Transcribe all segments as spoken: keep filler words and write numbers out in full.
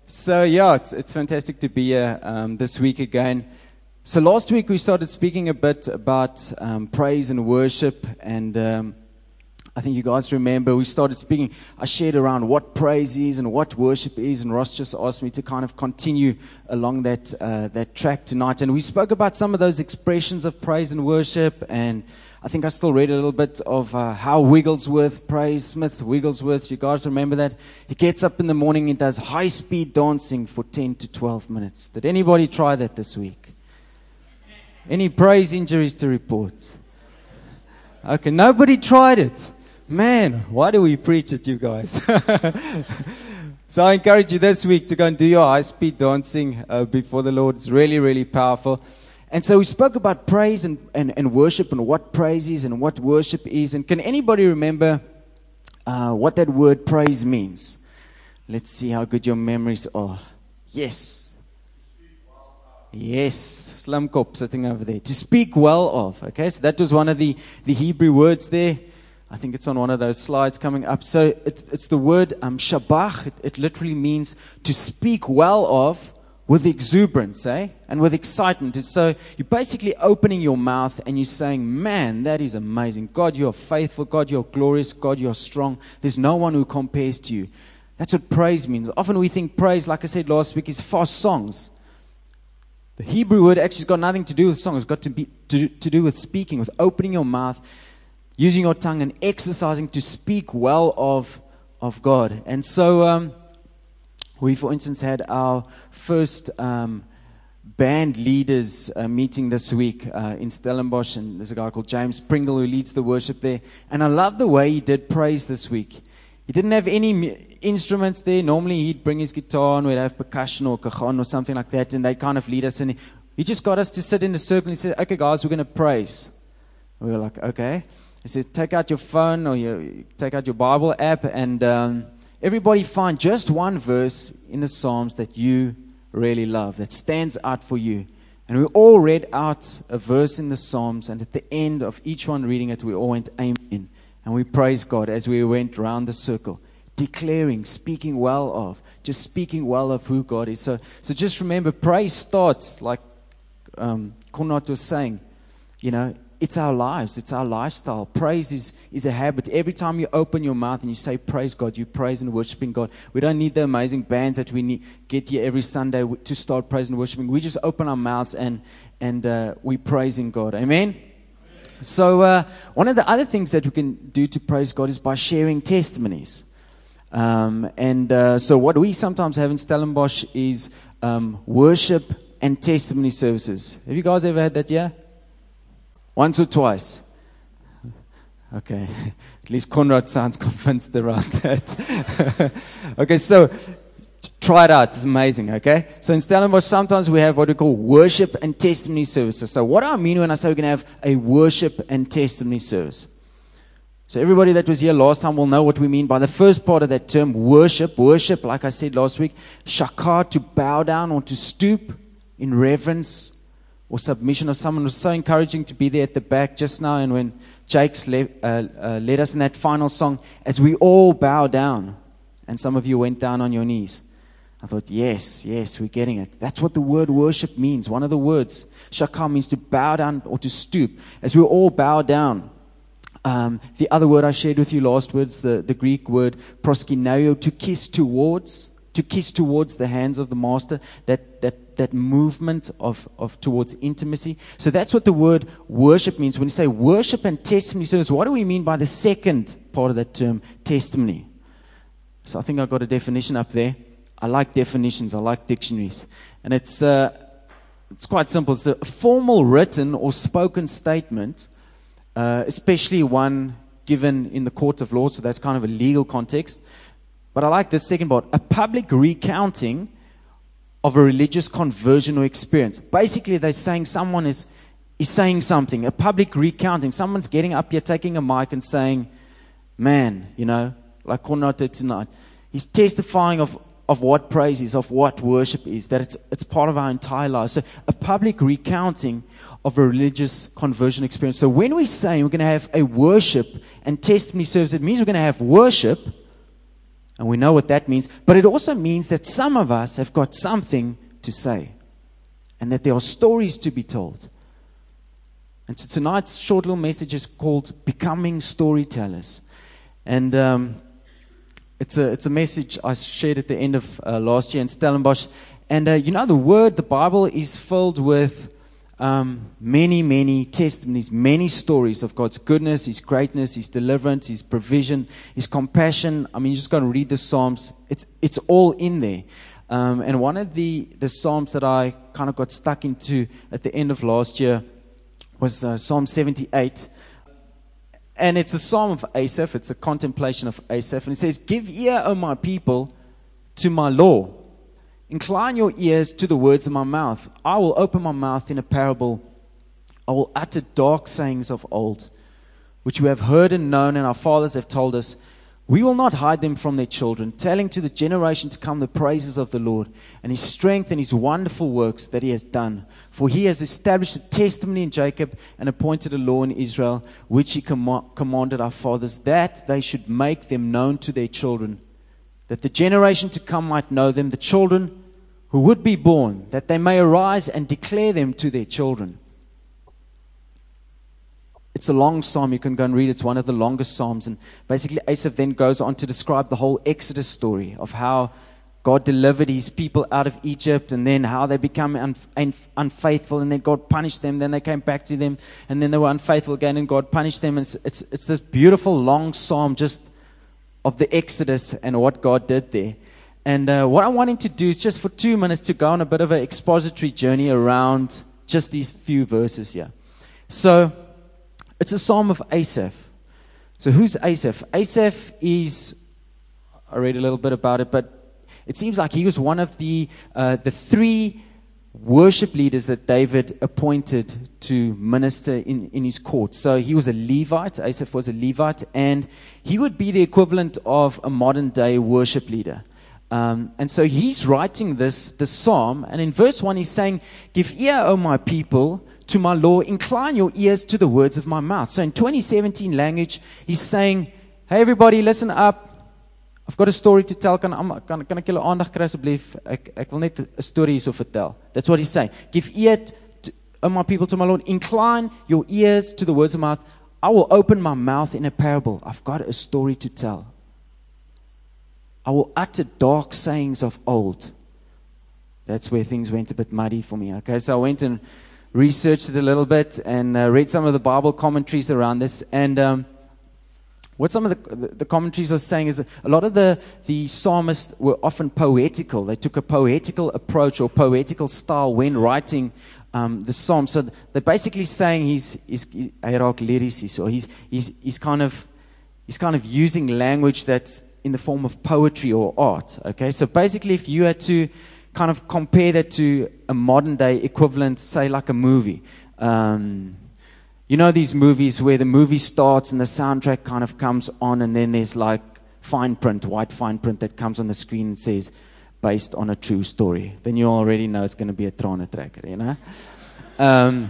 So yeah, it's, it's fantastic to be here um, this week again. So last week we started speaking a bit about um, praise and worship, and um, I think you guys remember we started speaking. I shared around what praise is and what worship is, and Ross just asked me to kind of continue along that uh, that track tonight. And we spoke about some of those expressions of praise and worship, and I think I still read a little bit of uh, how Wigglesworth prays, Smith Wigglesworth. You guys remember that? He gets up in the morning and does high-speed dancing for ten to twelve minutes. Did anybody try that this week? Any praise injuries to report? Okay, nobody tried it. Man, why do we preach it, you guys? So I encourage you this week to go and do your high-speed dancing uh, before the Lord. It's really, really powerful. And so we spoke about praise and, and, and worship and what praise is and what worship is. And can anybody remember uh, what that word praise means? Let's see how good your memories are. Yes. Yes. Slumkop sitting over there. To speak well of. Okay, so that was one of the, the Hebrew words there. I think it's on one of those slides coming up. So it, it's the word um, shabach. It, it literally means to speak well of. With exuberance, eh? And with excitement. It's so you're basically opening your mouth and you're saying, man, that is amazing. God, you are faithful. God, you are glorious. God, you are strong. There's no one who compares to you. That's what praise means. Often we think praise, like I said last week, is fast songs. The Hebrew word actually has got nothing to do with songs. It's got to, be, to, to do with speaking, with opening your mouth, using your tongue and exercising to speak well of, of God. And so... Um, We, for instance, had our first um, band leaders uh, meeting this week uh, in Stellenbosch, and there's a guy called James Pringle who leads the worship there. And I love the way he did praise this week. He didn't have any mu- instruments there. Normally he'd bring his guitar and we'd have percussion or cajon or something like that, and they'd kind of lead us. And he, he just got us to sit in a circle and he said, okay guys, we're going to praise. We were like, okay. He said, take out your phone or your, take out your Bible app and... Um, Everybody find just one verse in the Psalms that you really love, that stands out for you. And we all read out a verse in the Psalms, and at the end of each one reading it, we all went amen. And we praised God as we went around the circle, declaring, speaking well of, just speaking well of who God is. So, so just remember, praise starts, like um, Konrad was saying, you know, it's our lives. It's our lifestyle. Praise is, is a habit. Every time you open your mouth and you say, praise God, you praise and worshiping God. We don't need the amazing bands that we need, get here every Sunday to start praising and worshiping. We just open our mouths and, and uh, we praising God. Amen? Amen. So uh, one of the other things that we can do to praise God is by sharing testimonies. Um, and uh, so what we sometimes have in Stellenbosch is um, worship and testimony services. Have you guys ever had that, yeah? Once or twice? Okay. At least Konrad sounds convinced around that. Okay, so try it out. It's amazing, okay? So in Stellenbosch, sometimes we have what we call worship and testimony services. So what do I mean when I say we're going to have a worship and testimony service? So everybody that was here last time will know what we mean by the first part of that term, worship. Worship, like I said last week, shakar, to bow down or to stoop in reverence or submission of someone. It was so encouraging to be there at the back just now, and when Jake's le- uh, uh, led us in that final song, as we all bow down, and some of you went down on your knees. I thought, yes, yes, we're getting it. That's what the word worship means. One of the words, shakar, means to bow down or to stoop. As we all bow down. Um, the other word I shared with you last words, the, the Greek word proskineo, to kiss towards, to kiss towards the hands of the master, that that that movement of, of towards intimacy. So that's what the word worship means. When you say worship and testimony service, what do we mean by the second part of that term, testimony? So I think I've got a definition up there. I like definitions. I like dictionaries. And it's uh, it's quite simple. It's a formal written or spoken statement, uh, especially one given in the court of law, so that's kind of a legal context. But I like this second part, a public recounting of a religious conversion or experience. Basically, they're saying someone is, is saying something, a public recounting. Someone's getting up here, taking a mic and saying, man, you know, like Konrad did tonight. He's testifying of, of what praise is, of what worship is, that it's, it's part of our entire life. So a public recounting of a religious conversion experience. So when we say we're going to have a worship and testimony service, it means we're going to have worship, And we know what that means. But it also means that some of us have got something to say. And that there are stories to be told. And so tonight's short little message is called Becoming Storytellers. And um, it's a it's a message I shared at the end of uh, last year in Stellenbosch. And uh, you know, the Word, the Bible, is filled with um, many, many testimonies, many stories of God's goodness, His greatness, His deliverance, His provision, His compassion. I mean, you just got to read the Psalms. It's it's all in there. Um, and one of the, the Psalms that I kind of got stuck into at the end of last year was uh, Psalm seventy-eight. And it's a psalm of Asaph. It's a contemplation of Asaph. And it says, "Give ear, O my people, to my law. Incline your ears to the words of my mouth. I will open my mouth in a parable. I will utter dark sayings of old, which we have heard and known, and our fathers have told us. We will not hide them from their children, telling to the generation to come the praises of the Lord, and His strength and His wonderful works that He has done. For He has established a testimony in Jacob and appointed a law in Israel, which He com- commanded our fathers, that they should make them known to their children, that the generation to come might know them, the children who would be born, that they may arise and declare them to their children." It's a long psalm. You can go and read it. It's one of the longest psalms. And basically, Asaph then goes on to describe the whole Exodus story of how God delivered His people out of Egypt, and then how they become un- un- unfaithful, and then God punished them. Then they came back to them, and then they were unfaithful again, and God punished them. And it's, it's, it's this beautiful long psalm just of the Exodus and what God did there. And uh, what I'm wanting to do is just for two minutes to go on a bit of an expository journey around just these few verses here. So, it's a psalm of Asaph. So who's Asaph? Asaph is, I read a little bit about it, but it seems like he was one of the uh, the three worship leaders that David appointed to minister in, in his court. So he was a Levite. Asaph was a Levite, and he would be the equivalent of a modern day worship leader. Um, and so he's writing this, this psalm, and in verse one he's saying, "Give ear, O my people, to my law, incline your ears to the words of my mouth." So in twenty seventeen language, he's saying, "Hey everybody, listen up. I've got a story to tell. Kan kan kan ek julle aandag kry asseblief? Ek ek wil net 'n storie hierso vertel." That's what he's saying. "Give ear to, O my people, to my Lord. Incline your ears to the words of my mouth. I will open my mouth in a parable. I've got a story to tell. I will utter dark sayings of old." That's where things went a bit muddy for me. Okay, so I went and researched it a little bit and uh, read some of the Bible commentaries around this. And um, what some of the, the, the commentaries are saying is a lot of the, the psalmists were often poetical. They took a poetical approach or poetical style when writing um, the psalm. So they're basically saying he's he's he raak lyrisch, or he's he's he's kind of he's kind of using language that's in the form of poetry or art. Okay, so basically, if you had to kind of compare that to a modern day equivalent, say like a movie. Um, you know these movies where the movie starts and the soundtrack kind of comes on, and then there's like fine print, white fine print that comes on the screen and says, "Based on a true story." Then you already know it's going to be a trane trekker, you know? Um,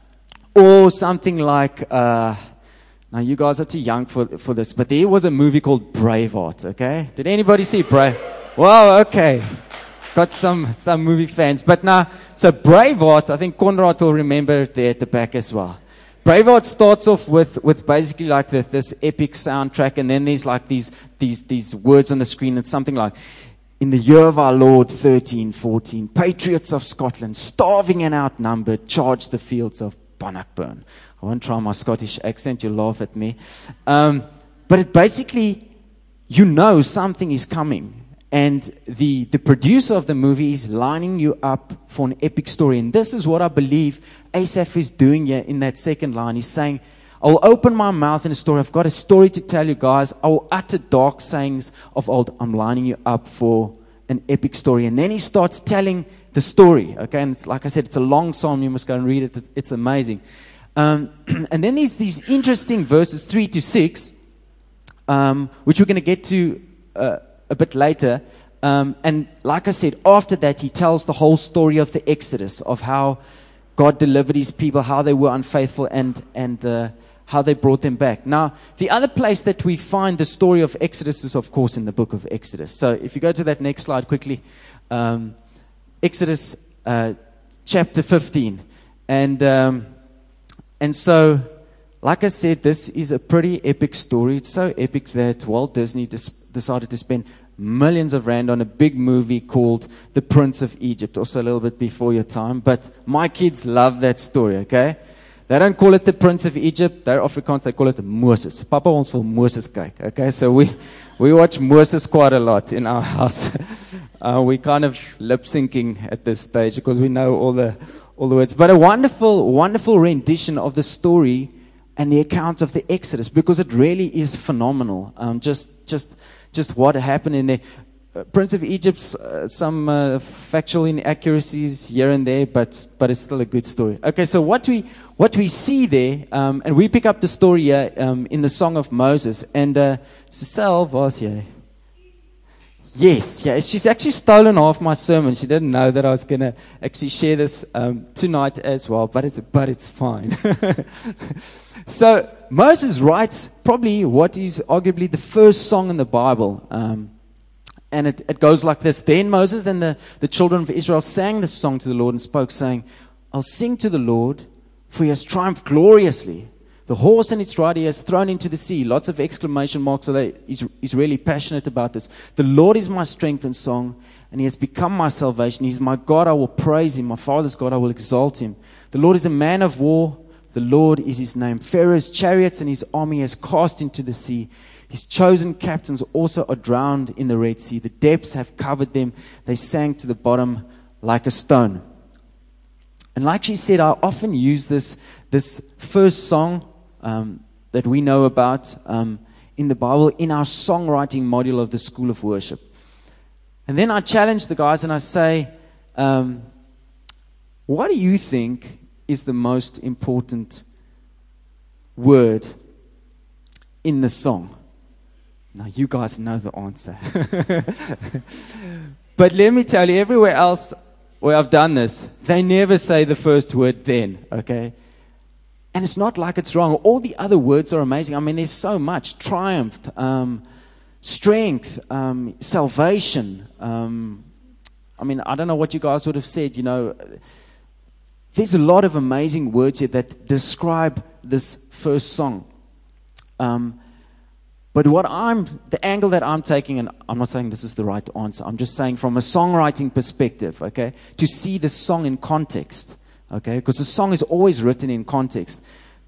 or something like, uh, now you guys are too young for, for this, but there was a movie called Braveheart, okay? Did anybody see Brave? Wow, okay. Got some, some movie fans. But now, so Braveheart, I think Conrad will remember it there at the back as well. Braveheart starts off with, with basically like the, this epic soundtrack, and then there's like these, these, these words on the screen. It's something like, "In the year of our Lord thirteen fourteen, patriots of Scotland, starving and outnumbered, charged the fields of Bannockburn." I won't try my Scottish accent, you'll laugh at me. Um, but it basically, you know something is coming. And the, the producer of the movie is lining you up for an epic story. And this is what I believe Asaph is doing here in that second line. He's saying, "I will open my mouth in a story. I've got a story to tell you guys. I will utter dark sayings of old." I'm lining you up for an epic story. And then he starts telling the story. Okay, and it's, like I said, it's a long psalm. You must go and read it. It's amazing. Um, and then there's these interesting verses, three to six, um, which we're going to get to uh, a bit later. Um, and like I said, after that, he tells the whole story of the Exodus, of how God delivered His people, how they were unfaithful, and and uh, how they brought them back. Now, the other place that we find the story of Exodus is, of course, in the book of Exodus. So if you go to that next slide quickly, um, Exodus uh, chapter fifteen. And, um, and so, like I said, this is a pretty epic story. It's so epic that Walt Disney dis- decided to spend millions of rand on a big movie called The Prince of Egypt. Also a little bit before your time. But my kids love that story, okay? They don't call it The Prince of Egypt. They're Afrikaans, they call it Moses. Papa wants for Moses kyk, okay? So we, we watch Moses quite a lot in our house. uh, we kind of lip-syncing at this stage because we know all the, all the words. But a wonderful, wonderful rendition of the story and the account of the Exodus, because it really is phenomenal. Um, just, just, just what happened in there. Uh, Prince of Egypt's uh, some uh, factual inaccuracies here and there, but but it's still a good story. Okay, so what we what we see there, um, and we pick up the story here um, in the Song of Moses. And uh, Cecile was here. Yes, yeah, she's actually stolen half my sermon. She didn't know that I was going to actually share this um, tonight as well, but it's but it's fine. So Moses writes probably what is arguably the first song in the Bible. Um, and it, it goes like this. Then Moses and the, the children of Israel sang this song to the Lord and spoke, saying, I'll sing to the Lord, for he has triumphed gloriously. The horse and its rider he has thrown into the sea. Lots of exclamation marks. So they, he's, he's really passionate about this. The Lord is my strength and song, and he has become my salvation. He's my God, I will praise him. My father's God, I will exalt him. The Lord is a man of war. The Lord is his name. Pharaoh's chariots and his army he has cast into the sea. His chosen captains also are drowned in the Red Sea. The depths have covered them. They sank to the bottom like a stone. And like she said, I often use this, this first song um, that we know about um, in the Bible in our songwriting module of the School of Worship. And then I challenge the guys and I say, um, what do you think is the most important word in the song? Now, you guys know the answer. But let me tell you, everywhere else where I've done this, they never say the first word then, okay? And it's not like it's wrong. All the other words are amazing. I mean, there's so much. Triumph, um, strength, um, salvation. Um, I mean, I don't know what you guys would have said, you know. There's a lot of amazing words here that describe this first song. Um, but what I'm, the angle that I'm taking, and I'm not saying this is the right answer, I'm just saying from a songwriting perspective, okay, to see the song in context, okay, because the song is always written in context.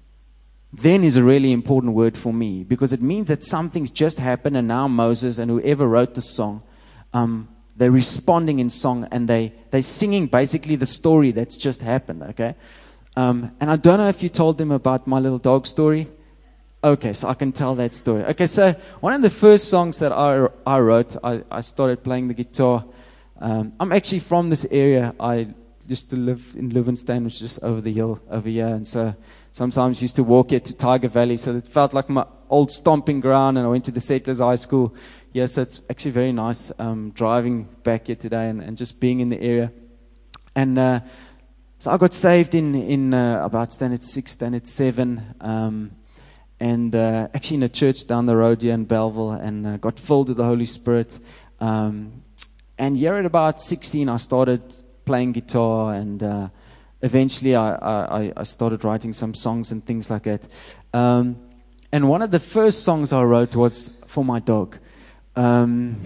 Then is a really important word for me, because it means that something's just happened, and now Moses and whoever wrote the song, um, they're responding in song, and they, they're singing basically the story that's just happened, okay? Um, and I don't know if you told them about my little dog story. Okay, so I can tell that story. Okay, so one of the first songs that I, I wrote, I, I started playing the guitar. Um, I'm actually from this area. I used to live in Livingston, which is just over the hill over here. And so sometimes used to walk here to Tiger Valley. So it felt like my old stomping ground. And I went to the Settlers High School. Yeah, so it's actually very nice um, driving back here today and, and just being in the area. And uh, so I got saved in, in uh, about standard six, standard seven. Um, and uh, actually in a church down the road here in Belleville, and uh, got filled with the Holy Spirit. Um, and here at about sixteen, I started playing guitar, and uh, eventually I, I, I started writing some songs and things like that. Um, and one of the first songs I wrote was for my dog. Um,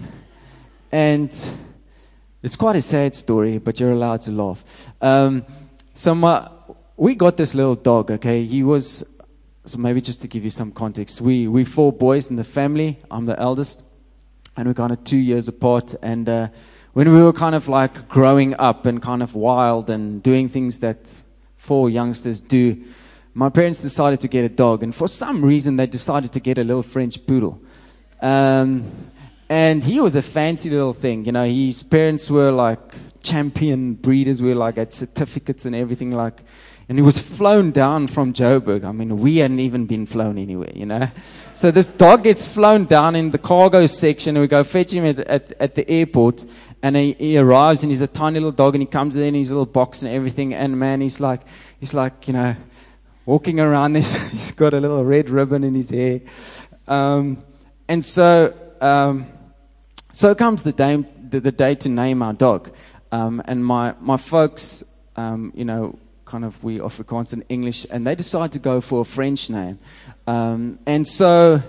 and it's quite a sad story, but you're allowed to laugh. Um, so my, we got this little dog, okay? He was... So maybe just to give you some context, we we four boys in the family. I'm the eldest, and we're kind of two years apart. And uh, when we were kind of like growing up and kind of wild and doing things that four youngsters do, my parents decided to get a dog. And for some reason, they decided to get a little French poodle. Um, and he was a fancy little thing. You know, his parents were like champion breeders. We were like at certificates and everything like. And he was flown down from Joburg. I mean, we hadn't even been flown anywhere, you know. So this dog gets flown down in the cargo section, and we go fetch him at, at, at the airport. And he, he arrives, and he's a tiny little dog, and he comes in his little box and everything. And man, he's like, he's like, you know, walking around. He's, he's got a little red ribbon in his hair. Um, and so, um, so comes the day, the, the day to name our dog. Um, and my, my folks, um, you know, kind of, we Afrikaans and English, and they decide to go for a French name. Um, and so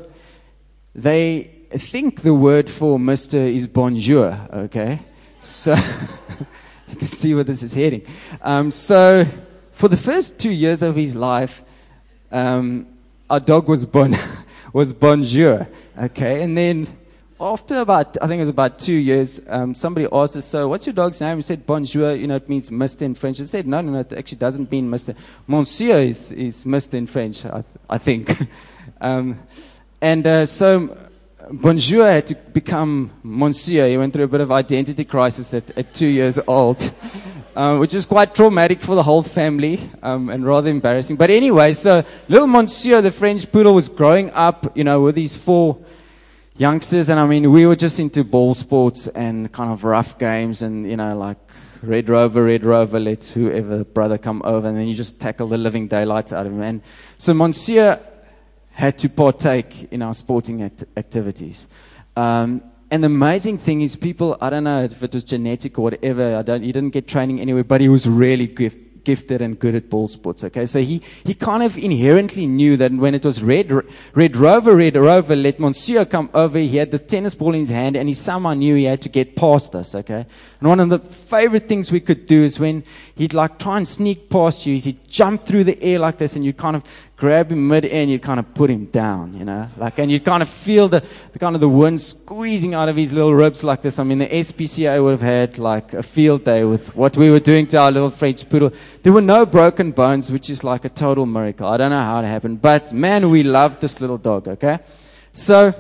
they think the word for Mister is bonjour, okay? So you can see where this is heading. Um, so for the first two years of his life, um, our dog was bon was bonjour, okay? And then after about, I think it was about two years, um, somebody asked us, so what's your dog's name? We said, bonjour, you know, it means Mister in French. I said, no, no, no, it actually doesn't mean Mister Monsieur is, is Mister in French, I, I think. um, and uh, so bonjour had to become Monsieur. He went through a bit of identity crisis at, at two years old, uh, which is quite traumatic for the whole family, um, and rather embarrassing. But anyway, so little Monsieur, the French poodle, was growing up, you know, with these four youngsters, and I mean, we were just into ball sports and kind of rough games, and you know, like Red Rover, Red Rover, let whoever brother come over, and then you just tackle the living daylights out of him. And so Monsieur had to partake in our sporting act- activities. Um, and the amazing thing is, people, I don't know if it was genetic or whatever, I don't, he didn't get training anywhere, but he was really gifted. gifted and good at ball sports, okay? So he, he kind of inherently knew that when it was Red, Red Rover, Red Rover, let Monsieur come over, he had this tennis ball in his hand, and he somehow knew he had to get past us, okay? And one of the favorite things we could do is when he'd like try and sneak past you, he'd jump through the air like this, and you'd kind of grab him mid-air, and you'd kind of put him down, you know? Like, and you'd kind of feel the, the kind of the wind squeezing out of his little ribs like this. I mean, the S P C A would have had like a field day with what we were doing to our little French poodle. There were no broken bones, which is like a total miracle. I don't know how it happened, but man, we loved this little dog, okay? So,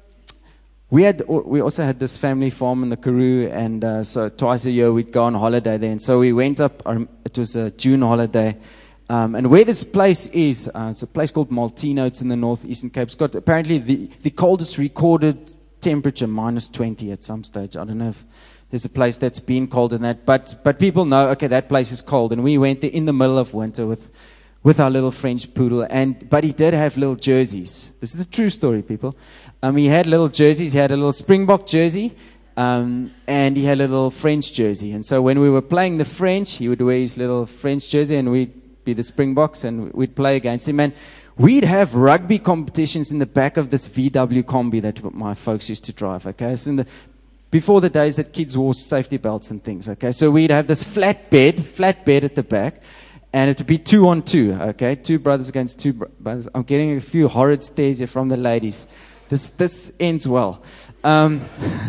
we had, we also had this family farm in the Karoo, and uh, so twice a year we'd go on holiday there. And so we went up, um, it was a June holiday, um, and where this place is, uh, it's a place called Maltino, it's in the northeastern Cape. It's got apparently the, the coldest recorded temperature, minus twenty at some stage. I don't know if there's a place that's been colder than that, but but people know, okay, that place is cold. And we went there in the middle of winter with with our little French poodle, and but he did have little jerseys. This is the true story, people. Um, he had little jerseys. He had a little Springbok jersey, um, and he had a little French jersey. And so when we were playing the French, he would wear his little French jersey, and we'd be the Springboks, and we'd play against him. And we'd have rugby competitions in the back of this V W Combi that my folks used to drive. Okay, so in the before the days that kids wore safety belts and things. Okay, so we'd have this flat bed, flat bed at the back. And it would be two on two, okay? Two brothers against two bro- brothers. I'm getting a few horrid stares here from the ladies. This this ends well. Um,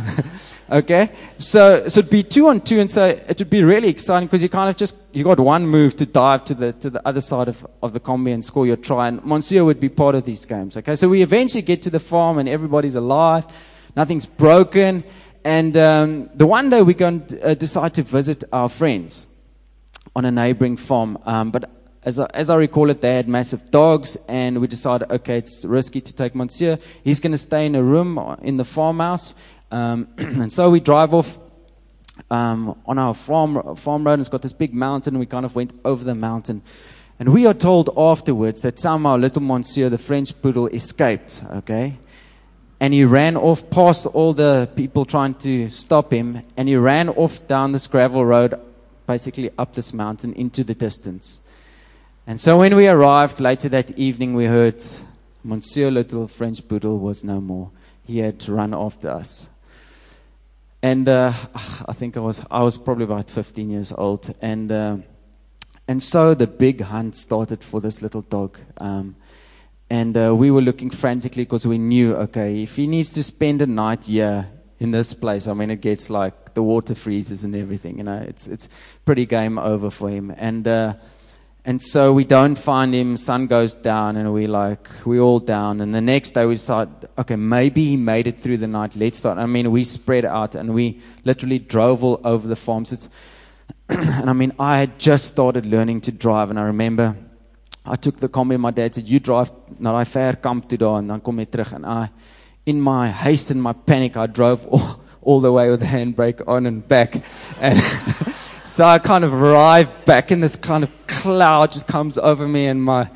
okay? So so it'd be two on two, and so it would be really exciting because you kind of just, you got one move to dive to the to the other side of, of the combi and score your try. And Monsieur would be part of these games, okay? So we eventually get to the farm and everybody's alive. Nothing's broken. And um, the one day we're going to uh, decide to visit our friends on a neighboring farm. Um, but as I, as I recall it, they had massive dogs, and we decided, okay, it's risky to take Monsieur. He's going to stay in a room in the farmhouse. Um, and so we drive off um, on our farm, farm road, and it's got this big mountain, and we kind of went over the mountain. And we are told afterwards that somehow little Monsieur, the French poodle, escaped, okay? And he ran off past all the people trying to stop him, and he ran off down this gravel road, basically up this mountain into the distance. And so when we arrived later that evening, we heard Monsieur Little French Poodle was no more. He had run after us. And uh, I think I was I was probably about fifteen years old. And uh, and so the big hunt started for this little dog. Um, and uh, we were looking frantically because we knew, okay, if he needs to spend a night here in this place, I mean, it gets like the water freezes and everything, you know, it's it's pretty game over for him. And uh, and so we don't find him, sun goes down, and we like, we all down. And the next day we decide, okay, maybe he made it through the night, let's start. I mean, we spread out and we literally drove all over the farms. It's and I mean, I had just started learning to drive, and I remember I took the combi, my dad said, you drive na daai ver kamp toe daar, en dan kom jy terug. And I, in my haste and my panic, I drove all, all the way with the handbrake on and back. And so I kind of arrived back, and this kind of cloud just comes over me, and my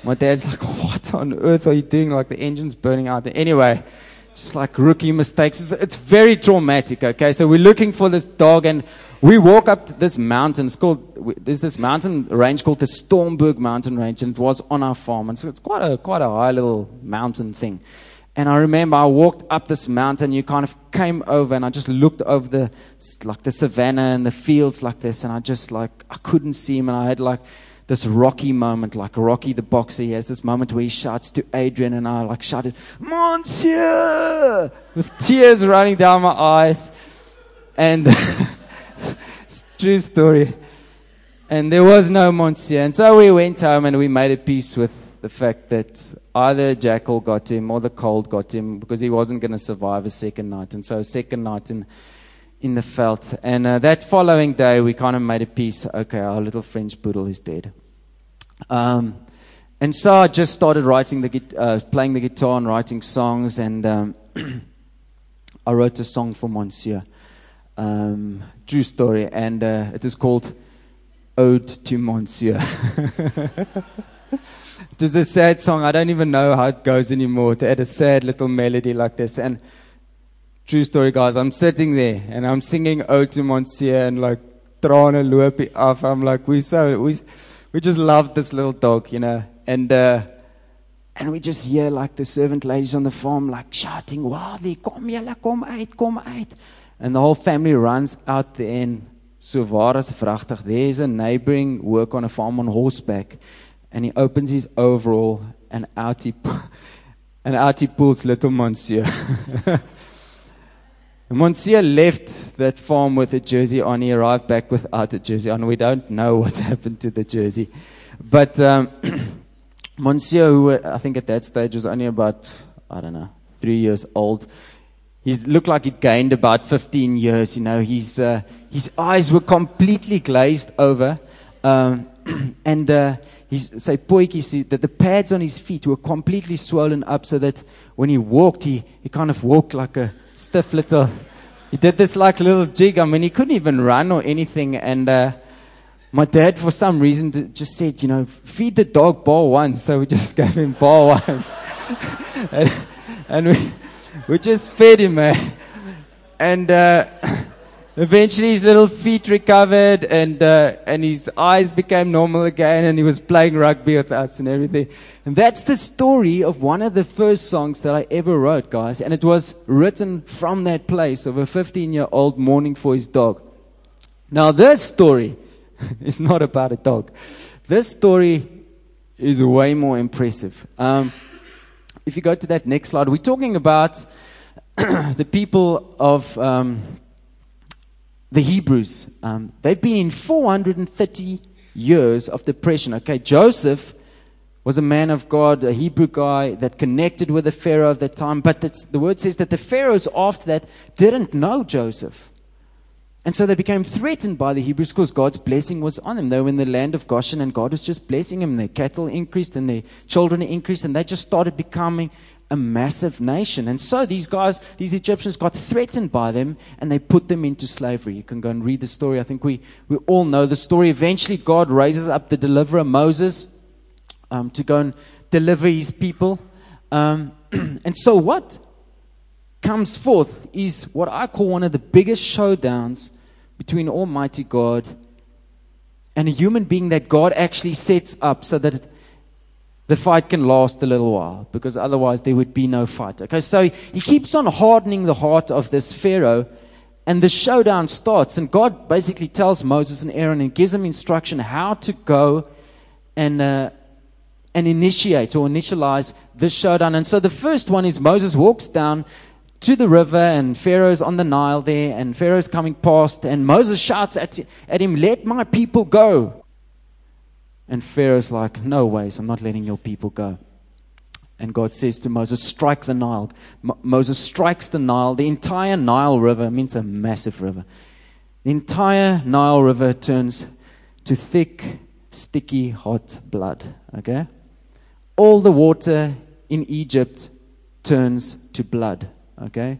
My dad's like, what on earth are you doing? Like the engine's burning out there. Anyway, just like rookie mistakes. It's, it's very traumatic, okay? So we're looking for this dog, and we walk up to this mountain. It's called, there's this mountain range called the Stormberg Mountain Range, and it was on our farm. And so it's quite a, quite a high little mountain thing. And I remember I walked up this mountain, you kind of came over, and I just looked over the, like the savannah and the fields like this, and I just like, I couldn't see him, and I had like this Rocky moment, like Rocky the boxer. He has this moment where he shouts to Adrian, and I like shouted, Monsieur! With tears running down my eyes. And it's a true story. And there was no Monsieur. And so we went home and we made a peace with the fact that either a jackal got him or the cold got him, because he wasn't going to survive a second night. And so a second night in in the veld. And uh, that following day, we kind of made a peace. Okay, our little French poodle is dead. Um, and so I just started writing the uh, playing the guitar and writing songs. And um, I wrote a song for Monsieur. Um, true story. And uh, it is called Ode to Monsieur. It was a sad song. I don't even know how it goes anymore. It had a sad little melody like this. And true story, guys. I'm sitting there and I'm singing Ode to Monsieur, and like trane loop ie af. I'm like, we so we we just loved this little dog, you know. And uh, and we just hear like the servant ladies on the farm like shouting wildly, "Kom julle, kom uit, kom uit!" And the whole family runs out there, and so waar as vragtig. There's a neighboring work on a farm on horseback, and he opens his overall, and out he and out he pulls little Monsieur. Monsieur left that farm with a jersey on. He arrived back without a jersey on. We don't know what happened to the jersey. But um, Monsieur, who I think at that stage was only about, I don't know, three years old, he looked like he'd gained about fifteen years. You know, his, uh, his eyes were completely glazed over. Um, and uh, his, sy pootjies, see that the pads on his feet were completely swollen up, so that when he walked, he, he kind of walked like a stiff little, he did this like little jig. I mean, he couldn't even run or anything. And uh, my dad, for some reason, just said, you know, feed the dog ball once. So we just gave him ball once. and and we, we just fed him, man. And uh, eventually his little feet recovered, and uh, and his eyes became normal again, and he was playing rugby with us and everything. And that's the story of one of the first songs that I ever wrote, guys. And it was written from that place of a fifteen-year-old mourning for his dog. Now, this story is not about a dog. This story is way more impressive. Um, if you go to that next slide, we're talking about the people of um, the Hebrews. Um, they've been in four hundred thirty years of depression. Okay, Joseph was a man of God, a Hebrew guy that connected with the Pharaoh of that time. But it's, the word says that the Pharaohs after that didn't know Joseph. And so they became threatened by the Hebrews because God's blessing was on them. They were in the land of Goshen, and God was just blessing them. Their cattle increased and their children increased, and they just started becoming a massive nation. And so these guys, these Egyptians, got threatened by them, and they put them into slavery. You can go and read the story. I think we, we all know the story. Eventually, God raises up the deliverer, Moses, Um, to go and deliver his people. Um, and so what comes forth is what I call one of the biggest showdowns between Almighty God and a human being that God actually sets up so that it, the fight can last a little while, because otherwise there would be no fight. Okay, so he keeps on hardening the heart of this Pharaoh, and the showdown starts, and God basically tells Moses and Aaron and gives them instruction how to go and uh, and initiate or initialize this showdown. And so the first one is Moses walks down to the river, and Pharaoh's on the Nile there, and Pharaoh's coming past, and Moses shouts at, at him, "Let my people go." And Pharaoh's like, "No ways, I'm not letting your people go." And God says to Moses, "Strike the Nile." Mo- Moses strikes the Nile. The entire Nile River, means a massive river. The entire Nile River turns to thick, sticky, hot blood. Okay? All the water in Egypt turns to blood. Okay?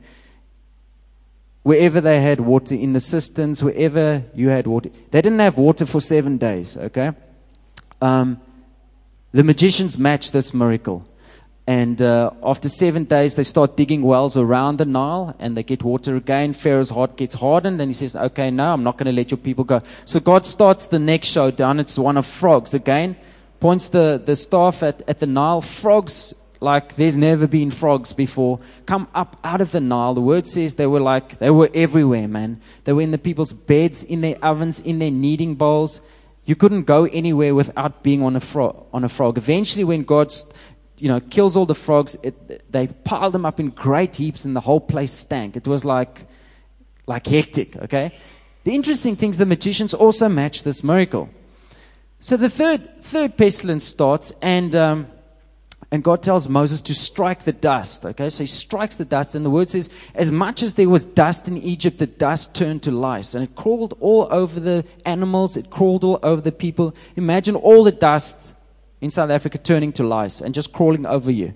Wherever they had water, in the cisterns, wherever you had water. They didn't have water for seven days. Okay? Um, The magicians match this miracle. And uh, after seven days, they start digging wells around the Nile, and they get water again. Pharaoh's heart gets hardened, and he says, okay, no, I'm not going to let your people go. So God starts the next showdown. It's one of frogs. Again, points the, the staff at, at the Nile. Frogs, like there's never been frogs before, come up out of the Nile. The word says they were like, they were everywhere, man. They were in the people's beds, in their ovens, in their kneading bowls. You couldn't go anywhere without being on a frog. On a frog. Eventually, when God, you know, kills all the frogs, it, they piled them up in great heaps, and the whole place stank. It was like, like hectic. Okay. The interesting thing is the magicians also match this miracle. So the third third pestilence starts, and um, and God tells Moses to strike the dust. Okay, so he strikes the dust, and the word says, as much as there was dust in Egypt, the dust turned to lice, and it crawled all over the animals. It crawled all over the people. Imagine all the dust in South Africa turning to lice and just crawling over you.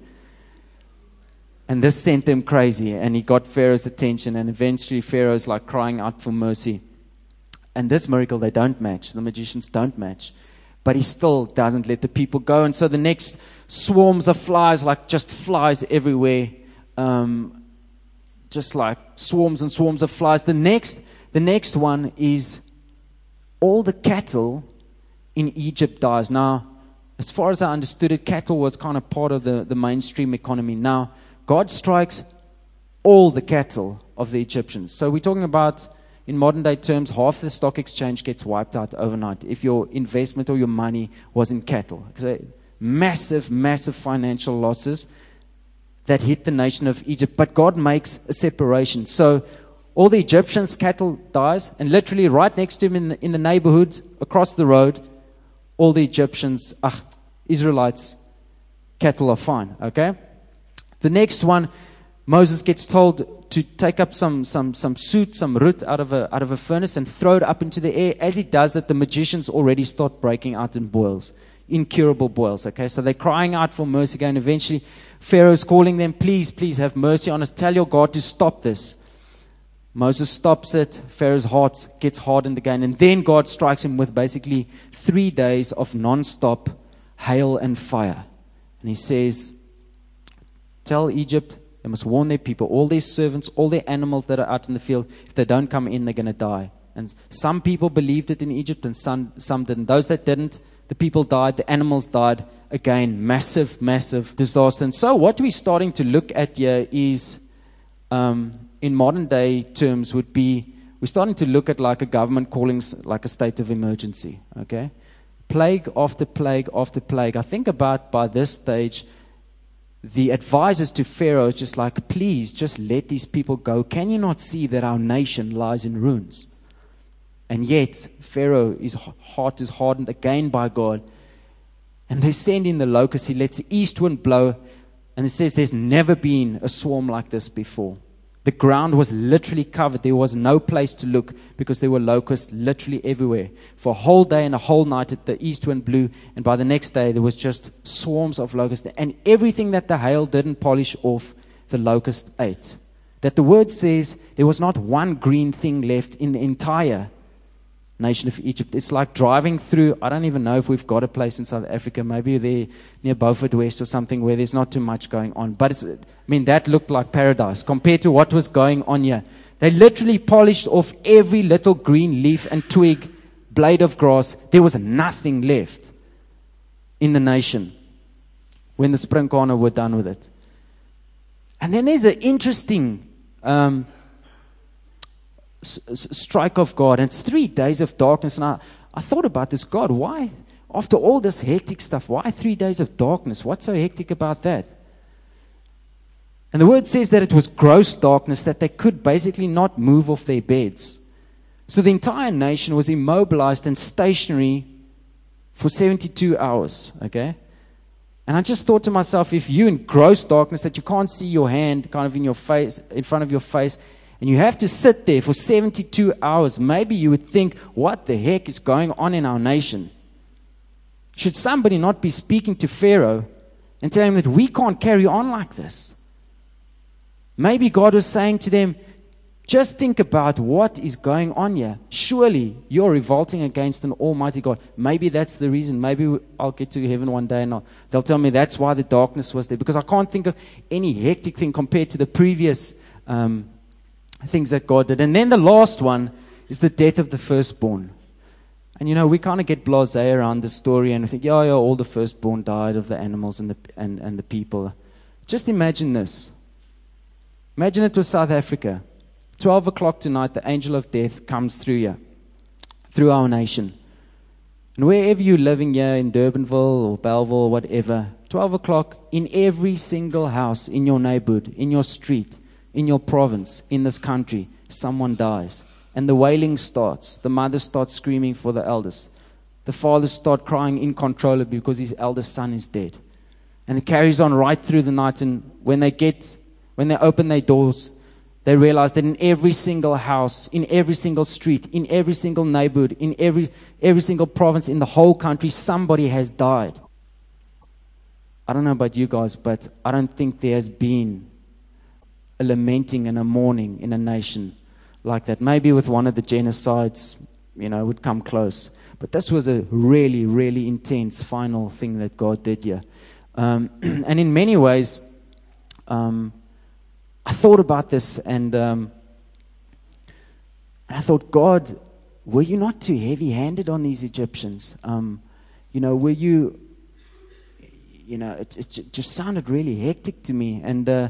And this sent them crazy, and he got Pharaoh's attention, and eventually Pharaoh's like crying out for mercy. And this miracle they don't match. The magicians don't match. But he still doesn't let the people go. And so the next swarms of flies, like just flies everywhere. Um, just like swarms and swarms of flies. The next, the next one is all the cattle in Egypt dies. Now, as far as I understood it, cattle was kind of part of the, the mainstream economy. Now, God strikes all the cattle of the Egyptians. So we're talking about, in modern day terms, half the stock exchange gets wiped out overnight if your investment or your money was in cattle. So massive, massive financial losses that hit the nation of Egypt. But God makes a separation. So all the Egyptians' cattle dies, and literally right next to him in the, in the neighborhood, across the road, all the Egyptians, ah, Israelites, cattle are fine. Okay? The next one, Moses gets told to take up some some some soot, some root out of a out of a furnace and throw it up into the air. As he does that, the magicians already start breaking out in boils, incurable boils. Okay, so they're crying out for mercy again. Eventually, Pharaoh's calling them, please, please have mercy on us. Tell your God to stop this. Moses stops it. Pharaoh's heart gets hardened again, and then God strikes him with basically three days of non-stop hail and fire. And he says, tell Egypt they must warn their people, all their servants, all their animals that are out in the field, if they don't come in, they're going to die. And some people believed it in Egypt and some, some didn't. Those that didn't, the people died, the animals died. Again, massive, massive disaster. And so what we're starting to look at here is, um, in modern day terms, would be, we're starting to look at like a government calling like a state of emergency. Okay? Plague after plague after plague. I think about by this stage, the advisors to Pharaoh is just like, please, just let these people go. Can you not see that our nation lies in ruins? And yet, Pharaoh, his heart is hardened again by God. And they send in the locusts. He lets the east wind blow. And it says there's never been a swarm like this before. The ground was literally covered. There was no place to look because there were locusts literally everywhere. For a whole day and a whole night, the east wind blew. And by the next day, there was just swarms of locusts. And everything that the hail didn't polish off, the locust ate. That the word says there was not one green thing left in the entire nation of Egypt. It's like driving through, I don't even know if we've got a place in South Africa, maybe they're near Beaufort West or something where there's not too much going on. But it's, I mean, that looked like paradise compared to what was going on here. They literally polished off every little green leaf and twig, blade of grass. There was nothing left in the nation when the Sprinkane were done with it. And then there's an interesting um, strike of God, and it's three days of darkness. And I, I thought about this, God, why, after all this hectic stuff, why three days of darkness? What's so hectic about that? And the word says that it was gross darkness, that they could basically not move off their beds. So the entire nation was immobilized and stationary for seventy-two hours, okay? And I just thought to myself, if you're in gross darkness, that you can't see your hand kind of in your face, in front of your face, and you have to sit there for seventy-two hours, maybe you would think, what the heck is going on in our nation? Should somebody not be speaking to Pharaoh and telling him that we can't carry on like this? Maybe God was saying to them, Just think about what is going on here. Surely you're revolting against an almighty God. Maybe that's the reason. Maybe I'll get to heaven one day and I'll, they'll tell me that's why the darkness was there. Because I can't think of any hectic thing compared to the previous um, things that God did. And then the last one is the death of the firstborn. And you know, we kind of get blasé around the story and think, yeah, yeah, all the firstborn died of the animals and the, and, and the people. Just imagine this. Imagine it was South Africa. twelve o'clock tonight, the angel of death comes through here, through our nation. And wherever you're living here in Durbanville or Belleville or whatever, twelve o'clock, in every single house, in your neighborhood, in your street, in your province, in this country, someone dies. And the wailing starts. The mothers start screaming for the eldest. The fathers start crying uncontrollably because his eldest son is dead. And it carries on right through the night. And when they get, when they open their doors, they realize that in every single house, in every single street, in every single neighborhood, in every every single province in the whole country, somebody has died. I don't know about you guys, but I don't think there has been a lamenting and a mourning in a nation like that. Maybe with one of the genocides, you know, it would come close. But this was a really, really intense final thing that God did here. Um, and in many ways, um, I thought about this and um, I thought, God, were you not too heavy-handed on these Egyptians? Um, you know, were you, you know, it, it just sounded really hectic to me. And uh,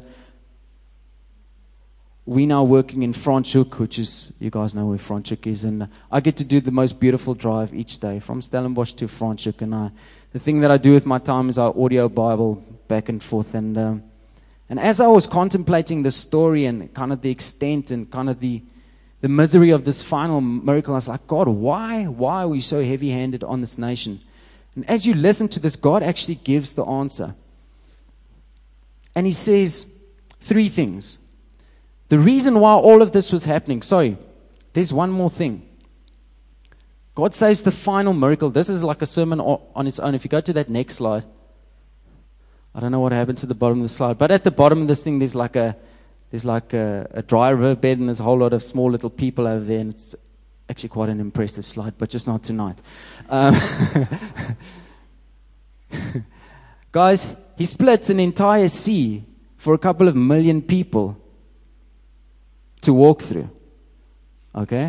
we're now working in Franschhoek, which is, you guys know where Franschhoek is. And uh, I get to do the most beautiful drive each day from Stellenbosch to Franschhoek. And I, the thing that I do with my time is I audio Bible back and forth. And um, And as I was contemplating the story and kind of the extent and kind of the the misery of this final miracle, I was like, God, why? Why are we so heavy-handed on this nation? And as you listen to this, God actually gives the answer. And he says three things. The reason why all of this was happening, sorry, there's one more thing. God says the final miracle. This is like a sermon on its own. If you go to that next slide. I don't know what happened to the bottom of the slide, but at the bottom of this thing, there's like a there's like a, a dry riverbed, and there's a whole lot of small little people over there, and it's actually quite an impressive slide, but just not tonight. Um, guys, he splits an entire sea for a couple of million people to walk through. Okay?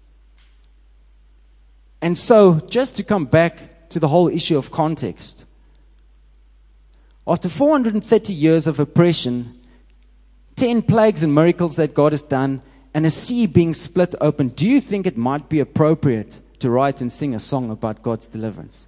And so, just to come back to the whole issue of context, after four hundred thirty years of oppression, ten plagues and miracles that God has done, and a sea being split open, do you think it might be appropriate to write and sing a song about God's deliverance?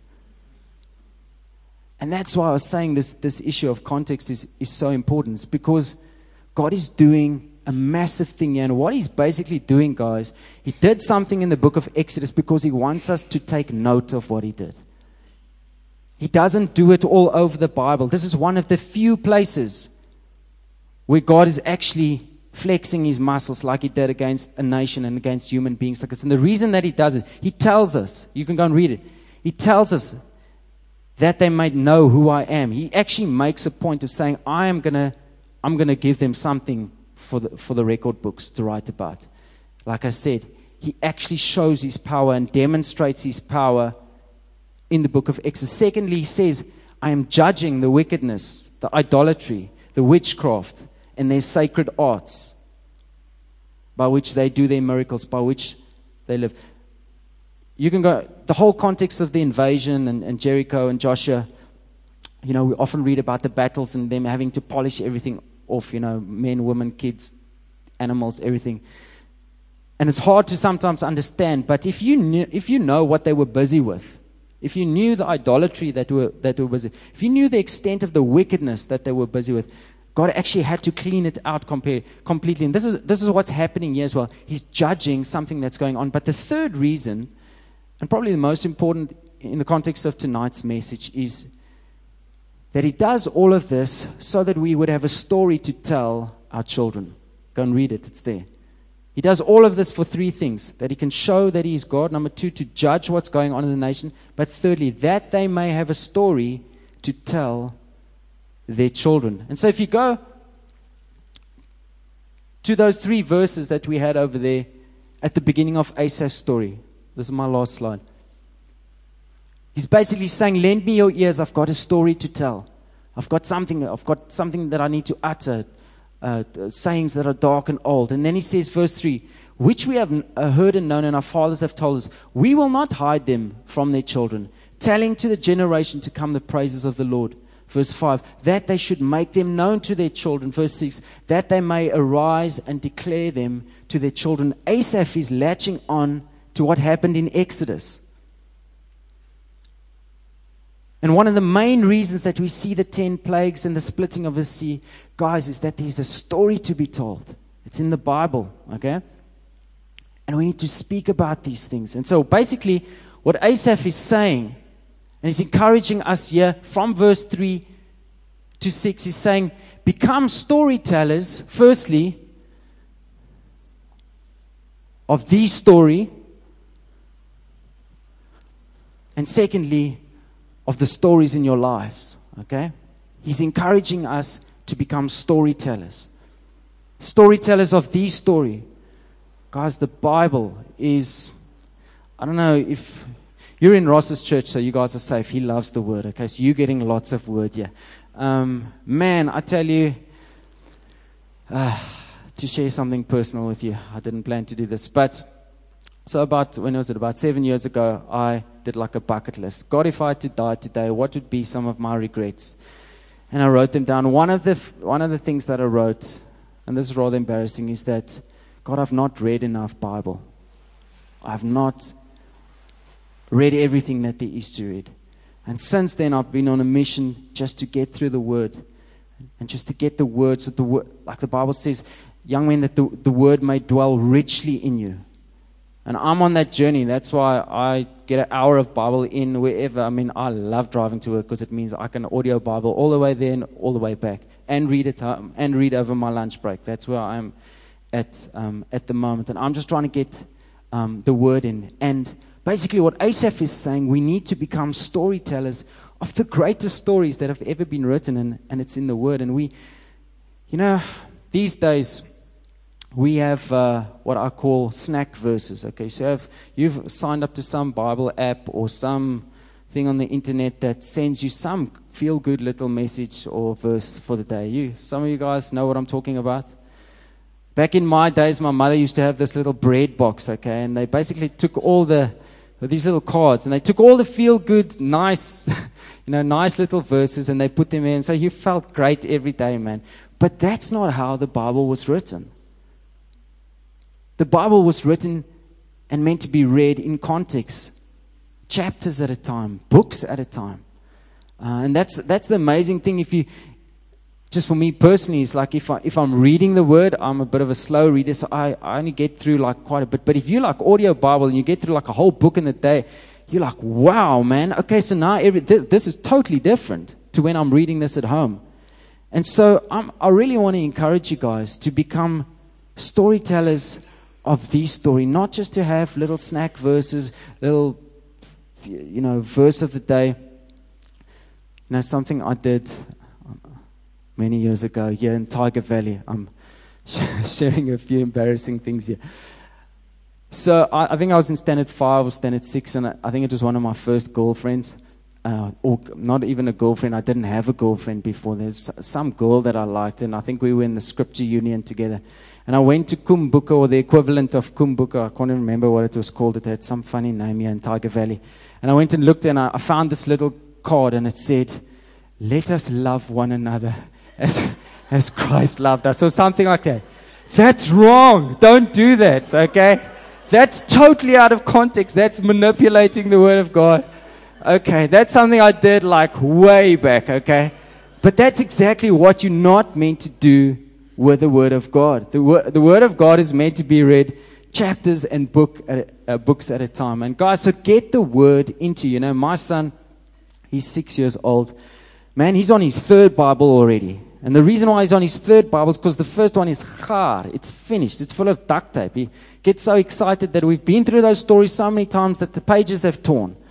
And that's why I was saying this, this issue of context is, is so important. It's because God is doing a massive thing here. And what he's basically doing, guys, he did something in the book of Exodus because he wants us to take note of what he did. He doesn't do it all over the Bible. This is one of the few places where God is actually flexing his muscles like he did against a nation and against human beings like this. And the reason that he does it, he tells us, you can go and read it, he tells us that they might know who I am. He actually makes a point of saying, I am gonna, I'm gonna give them something for the, for the record books to write about. Like I said, he actually shows his power and demonstrates his power in the book of Exodus. Secondly, he says, I am judging the wickedness, the idolatry, the witchcraft, and their sacred arts by which they do their miracles, by which they live. You can go, the whole context of the invasion and, and Jericho and Joshua, you know, we often read about the battles and them having to polish everything off, you know, men, women, kids, animals, everything. And it's hard to sometimes understand, but if you knew, if you know what they were busy with, if you knew the idolatry that were that were busy, if you knew the extent of the wickedness that they were busy with, God actually had to clean it out compare, completely. And this is this is what's happening here as well. He's judging something that's going on. But the third reason, and probably the most important in the context of tonight's message, is that he does all of this so that we would have a story to tell our children. Go and read it. It's there. He does all of this for three things. That he can show that he is God. Number two, to judge what's going on in the nation. But thirdly, that they may have a story to tell their children. And so if you go to those three verses that we had over there at the beginning of Asaph's story. This is my last slide. He's basically saying, lend me your ears, I've got a story to tell. I've got something, I've got something that I need to utter, uh, sayings that are dark and old. And then he says, verse three, which we have uh, heard and known and our fathers have told us, we will not hide them from their children, telling to the generation to come the praises of the Lord. Verse five, that they should make them known to their children. Verse six, that they may arise and declare them to their children. Asaph is latching on to what happened in Exodus. And one of the main reasons that we see the ten plagues and the splitting of the sea, guys, is that there's a story to be told. It's in the Bible, okay? And we need to speak about these things. And so basically, what Asaph is saying, and he's encouraging us here from verse three to six, he's saying, become storytellers, firstly, of the story, and secondly, of the stories in your lives, okay? He's encouraging us to become storytellers. Storytellers of the story. Guys, the Bible is, I don't know if, you're in Ross's church, so you guys are safe. He loves the word, okay? So you're getting lots of word here. Um, man, I tell you, uh, to share something personal with you, I didn't plan to do this, but so about, when was it, about seven years ago, I did like a bucket list. God, if I had to die today, what would be some of my regrets? And I wrote them down. One of the one of the things that I wrote, and this is rather embarrassing, is that, God, I've not read enough Bible. I've not read everything that there is to read. And since then, I've been on a mission just to get through the Word. And just to get the words of the Word. Like the Bible says, young men, that the, the Word may dwell richly in you. And I'm on that journey. That's why I get an hour of Bible in wherever. I mean, I love driving to work because it means I can audio Bible all the way there and all the way back. And read it home, and read over my lunch break. That's where I'm at um, at the moment. And I'm just trying to get um, the Word in. And basically what Asaph is saying, we need to become storytellers of the greatest stories that have ever been written. And, and it's in the Word. And we, you know, these days, we have uh, what I call snack verses. Okay, so if you've signed up to some Bible app or some thing on the internet that sends you some feel-good little message or verse for the day. You, some of you guys know what I'm talking about. Back in my days, my mother used to have this little bread box. Okay, and they basically took all the these little cards and they took all the feel-good, nice, you know, nice little verses and they put them in. So you felt great every day, man. But that's not how the Bible was written. The Bible was written and meant to be read in context, chapters at a time, books at a time. Uh, and that's that's the amazing thing. If you, just for me personally, it's like if, I, if I'm reading the Word, I'm a bit of a slow reader, so I, I only get through like quite a bit. But if you like audio Bible and you get through like a whole book in a day, you're like, wow, man. Okay, so now every, this, this is totally different to when I'm reading this at home. And so I'm, I really want to encourage you guys to become storytellers of the story, not just to have little snack verses, little, you know, verse of the day. You know, something I did many years ago here in Tiger Valley. I'm sharing a few embarrassing things here. So I, I think I was in standard five or standard six, and I, I think it was one of my first girlfriends. Uh, or not even a girlfriend. I didn't have a girlfriend before. There's some girl that I liked, and I think we were in the Scripture Union together. And I went to Kumbuka, or the equivalent of Kumbuka. I can't even remember what it was called. It had some funny name here in Tiger Valley. And I went and looked, and I, I found this little card, and it said, "Let us love one another as, as Christ loved us," or something like that. That's wrong. Don't do that, okay? That's totally out of context. That's manipulating the Word of God. Okay, that's something I did like way back, okay? But that's exactly what you're not meant to do with the Word of God. The, wor- the Word of God is meant to be read chapters and book at a, uh, books at a time. And guys, so get the Word into you. You know, my son, he's six years old. Man, he's on his third Bible already. And the reason why he's on his third Bible is because the first one is gaar. It's finished. It's full of duct tape. He gets so excited that we've been through those stories so many times that the pages have torn.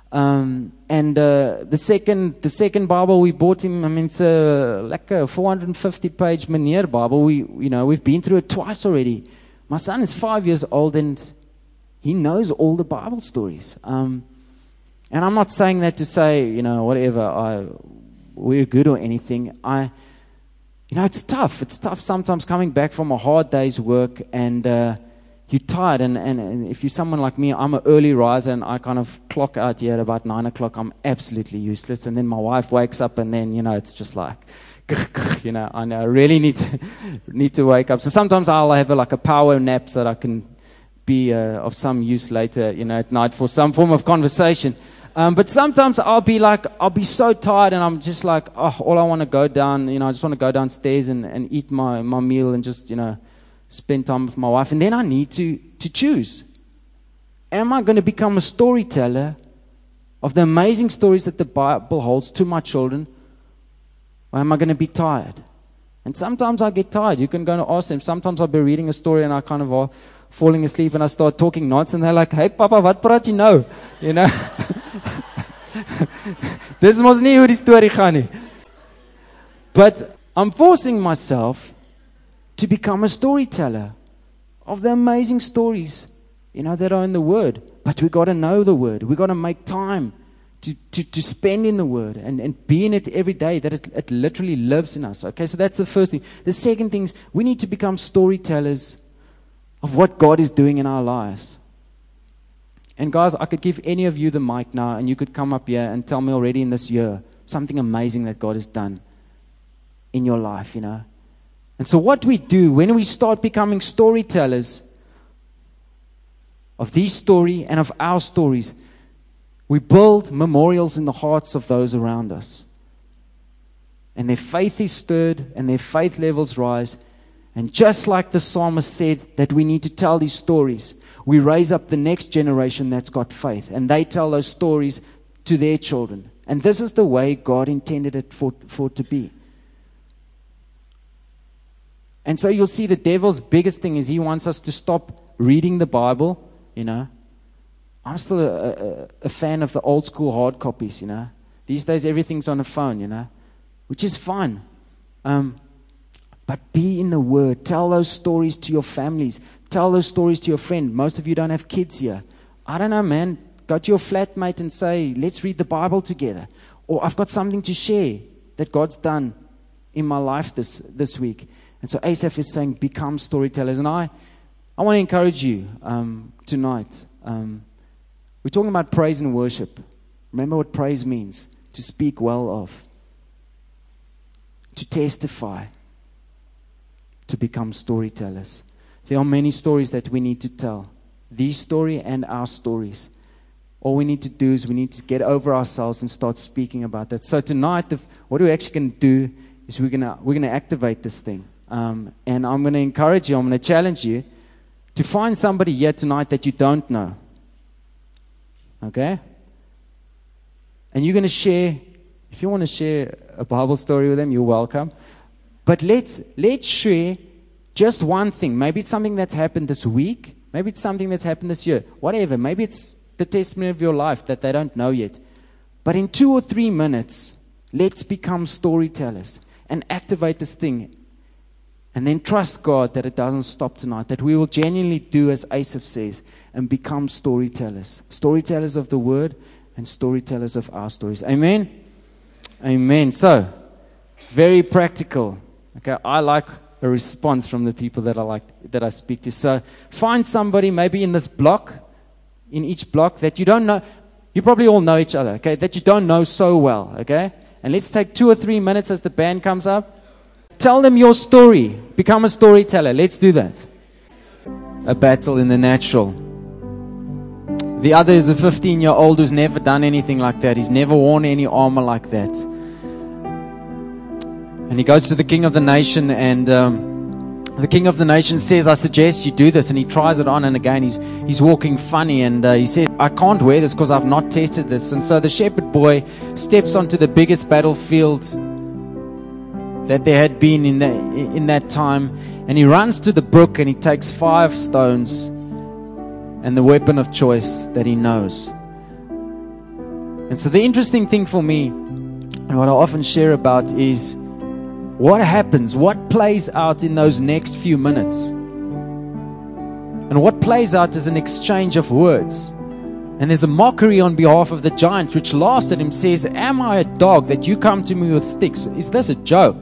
Um, and uh, the second the second Bible we bought him, I mean, it's a, like a four hundred fifty page Meneer Bible. We, you know, we've been through it twice already. My son is five years old and he knows all the Bible stories. Um, and I'm not saying that to say, you know, whatever, I, we're good or anything. I, you know, it's tough. It's tough sometimes coming back from a hard day's work and uh, you're tired. And, and, and if you're someone like me, I'm an early riser and I kind of clock out here at about nine o'clock. I'm absolutely useless. And then my wife wakes up and then, you know, it's just like, you know, I know I really need to need to wake up. So sometimes I'll have a, like a power nap so that I can be uh, of some use later, you know, at night for some form of conversation. Um, but sometimes I'll be like, I'll be so tired and I'm just like, oh, all I want to go down, you know, I just want to go downstairs and, and eat my, my meal and just, you know, spend time with my wife. And then I need to, to choose. Am I going to become a storyteller of the amazing stories that the Bible holds to my children? Or am I going to be tired? And sometimes I get tired. You can go and ask them. Sometimes I'll be reading a story and I kind of are falling asleep and I start talking nonsense. And they're like, hey, Papa, wat praat jy nou? You know? Dis mos nie hoe die storie gaan nie. But I'm forcing myself to become a storyteller of the amazing stories, you know, that are in the Word. But we got to know the Word. We got to make time To, to, to spend in the Word and, and be in it every day, that it, it literally lives in us. Okay, so that's the first thing. The second thing is we need to become storytellers of what God is doing in our lives. And guys, I could give any of you the mic now and you could come up here and tell me already in this year something amazing that God has done in your life, you know. And so what we do when we start becoming storytellers of these story and of our stories, we build memorials in the hearts of those around us. And their faith is stirred and their faith levels rise. And just like the psalmist said that we need to tell these stories, we raise up the next generation that's got faith. And they tell those stories to their children. And this is the way God intended it for, for it to be. And so you'll see the devil's biggest thing is he wants us to stop reading the Bible, you know. I'm still a, a, a fan of the old school hard copies, you know. These days everything's on a phone, you know, which is fine. Um, but be in the Word. Tell those stories to your families. Tell those stories to your friend. Most of you don't have kids here. I don't know, man. Go to your flatmate and say, let's read the Bible together. Or I've got something to share that God's done in my life this, this week. And so Asaph is saying, become storytellers. And I, I want to encourage you um, tonight. Um, We're talking about praise and worship. Remember what praise means. To speak well of. To testify. To become storytellers. There are many stories that we need to tell. These story and our stories. All we need to do is we need to get over ourselves and start speaking about that. So tonight, the, what we're actually going to do is we're going to we're going to activate this thing. Um, and I'm going to encourage you, I'm going to challenge you to find somebody here tonight that you don't know. Okay? And you're going to share, if you want to share a Bible story with them, you're welcome. But let's let's share just one thing. Maybe it's something that's happened this week. Maybe it's something that's happened this year. Whatever. Maybe it's the testimony of your life that they don't know yet. But in two or three minutes, let's become storytellers and activate this thing. And then trust God that it doesn't stop tonight. That we will genuinely do as Asaph says and become storytellers. Storytellers of the Word and storytellers of our stories. Amen? Amen. So, very practical. Okay, I like a response from the people that I like that I speak to. So, find somebody maybe in this block, in each block that you don't know. You probably all know each other, okay? That you don't know so well, okay? And let's take two or three minutes as the band comes up. Tell them your story. Become a storyteller. Let's do that. A battle in the natural. The other is a fifteen-year-old who's never done anything like that. He's never worn any armor like that. And he goes to the king of the nation, and um, the king of the nation says, I suggest you do this. And he tries it on, and again, he's, he's walking funny. And uh, he says, I can't wear this because I've not tested this. And so the shepherd boy steps onto the biggest battlefield that there had been in, the, in that time. And he runs to the brook, and he takes five stones and the weapon of choice that he knows. And so the interesting thing for me, and what I often share about, is what happens, what plays out in those next few minutes. And what plays out is an exchange of words. And there's a mockery on behalf of the giant, which laughs at him, says, am I a dog that you come to me with sticks? Is this a joke?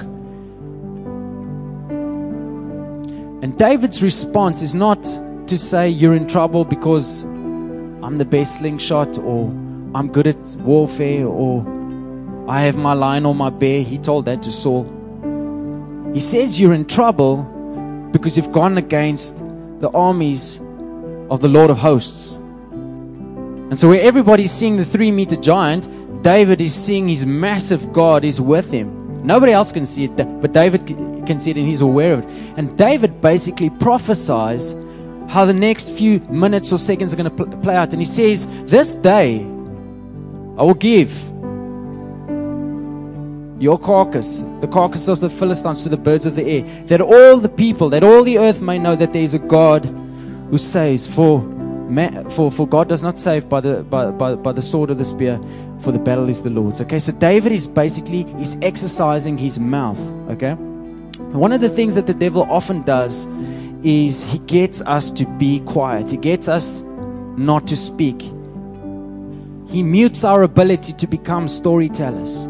And David's response is not to say, you're in trouble because I'm the best slingshot, or I'm good at warfare, or I have my lion or my bear. He told that to Saul. He says you're in trouble because you've gone against the armies of the Lord of hosts. And so where everybody's seeing the three meter giant, David is seeing his massive God is with him. Nobody else can see it, but David can see it, and he's aware of it. And David basically prophesies how the next few minutes or seconds are going to pl- play out. And he says, this day I will give your carcass, the carcass of the Philistines, to the birds of the air, that all the people, that all the earth may know that there is a God who saves. For man, for, for God does not save by the by, by, by the sword or the spear, for the battle is the Lord's. Okay, so David is basically, he's exercising his mouth. Okay, and one of the things that the devil often does is he gets us to be quiet. He gets us not to speak. He mutes our ability to become storytellers.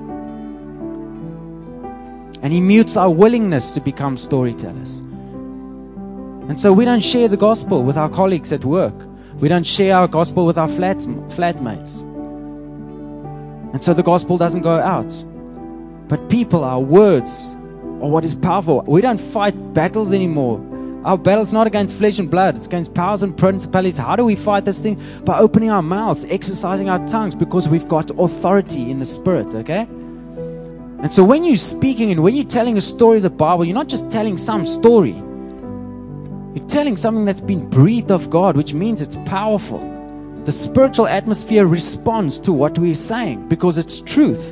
And he mutes our willingness to become storytellers. And so we don't share the gospel with our colleagues at work. We don't share our gospel with our flat, flatmates. And so the gospel doesn't go out. But people, our words, are what is powerful. We don't fight battles anymore. Our battle's not against flesh and blood. It's against powers and principalities. How do we fight this thing? By opening our mouths, exercising our tongues, because we've got authority in the Spirit, okay? And so when you're speaking and when you're telling a story of the Bible, you're not just telling some story. You're telling something that's been breathed of God, which means it's powerful. The spiritual atmosphere responds to what we're saying because it's truth.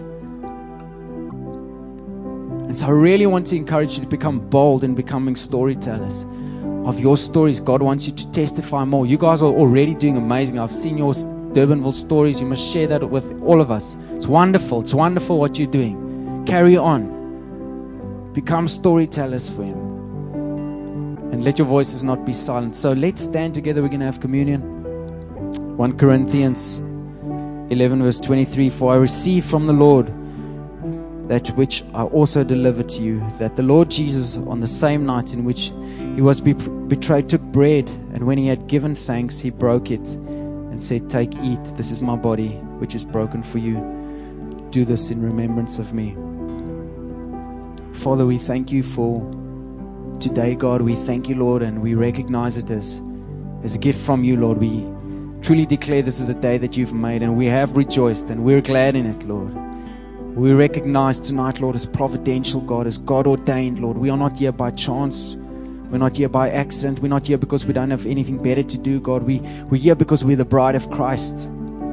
And so I really want to encourage you to become bold in becoming storytellers of your stories. God wants you to testify more. You guys are already doing amazing. I've seen your Durbanville stories. You must share that with all of us. It's wonderful. It's wonderful what you're doing. Carry on. Become storytellers for Him. And let your voices not be silent. So let's stand together. We're going to have communion. First Corinthians eleven verse twenty-three. For I received from the Lord that which I also delivered to you, that the Lord Jesus, on the same night in which He was be- betrayed, took bread, and when He had given thanks, He broke it and said, take, eat. This is my body, which is broken for you. Do this in remembrance of me. Father, we thank you for today, God. We thank you, Lord, and we recognize it as, as a gift from you, Lord. We truly declare this is a day that you've made, and we have rejoiced, and we're glad in it, Lord. We recognize tonight, Lord, as providential, God, as God ordained, Lord. We are not here by chance. We're not here by accident. We're not here because we don't have anything better to do, God. We, we're here because we're the bride of Christ.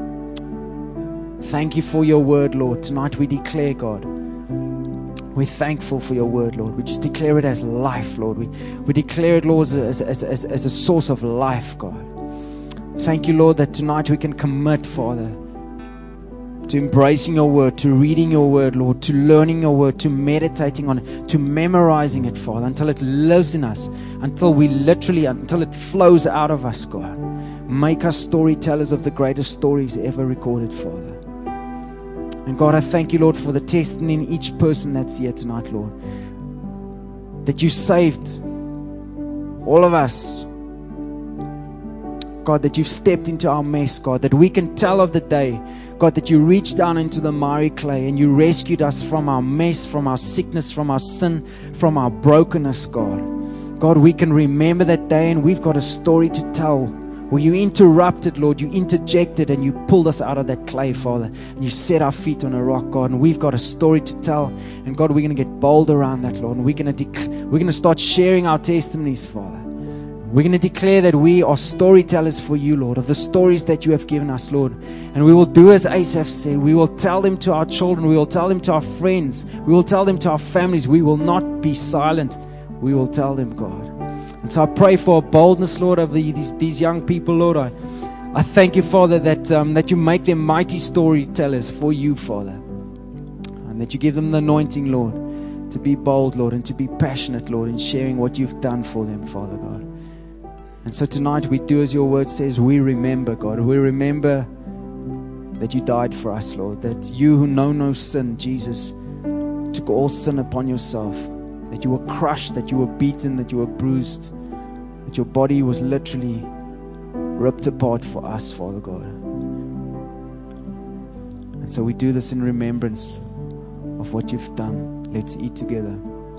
Thank you for your word, Lord. Tonight we declare, God, we're thankful for your word, Lord. We just declare it as life, Lord. We, we declare it, Lord, as, as, as, as a source of life, God. Thank you, Lord, that tonight we can commit, Father, to embracing your word, to reading your word, Lord, to learning your word, to meditating on it, to memorizing it, Father, until it lives in us, until we literally, until it flows out of us, God. Make us storytellers of the greatest stories ever recorded, Father. And God, I thank you, Lord, for the testimony in each person that's here tonight, Lord, that you saved all of us. God, that you've stepped into our mess, God, that we can tell of the day, God, that you reached down into the miry clay and you rescued us from our mess, from our sickness, from our sin, from our brokenness, God. God, we can remember that day, and we've got a story to tell where you interrupted, Lord, you interjected and you pulled us out of that clay, Father, and you set our feet on a rock, God, and we've got a story to tell. And God, we're going to get bold around that, Lord, and we're going to dec- we're going to start sharing our testimonies, Father. We're going to declare that we are storytellers for you, Lord, of the stories that you have given us, Lord. And we will do as Asaph said. We will tell them to our children. We will tell them to our friends. We will tell them to our families. We will not be silent. We will tell them, God. And so I pray for boldness, Lord, of the, these, these young people, Lord. I, I thank you, Father, that, um, that you make them mighty storytellers for you, Father. And that you give them the anointing, Lord, to be bold, Lord, and to be passionate, Lord, in sharing what you've done for them, Father God. And so tonight we do as your word says, we remember, God. We remember that you died for us, Lord. That you who know no sin, Jesus, took all sin upon yourself. That you were crushed, that you were beaten, that you were bruised. That your body was literally ripped apart for us, Father God. And so we do this in remembrance of what you've done. Let's eat together.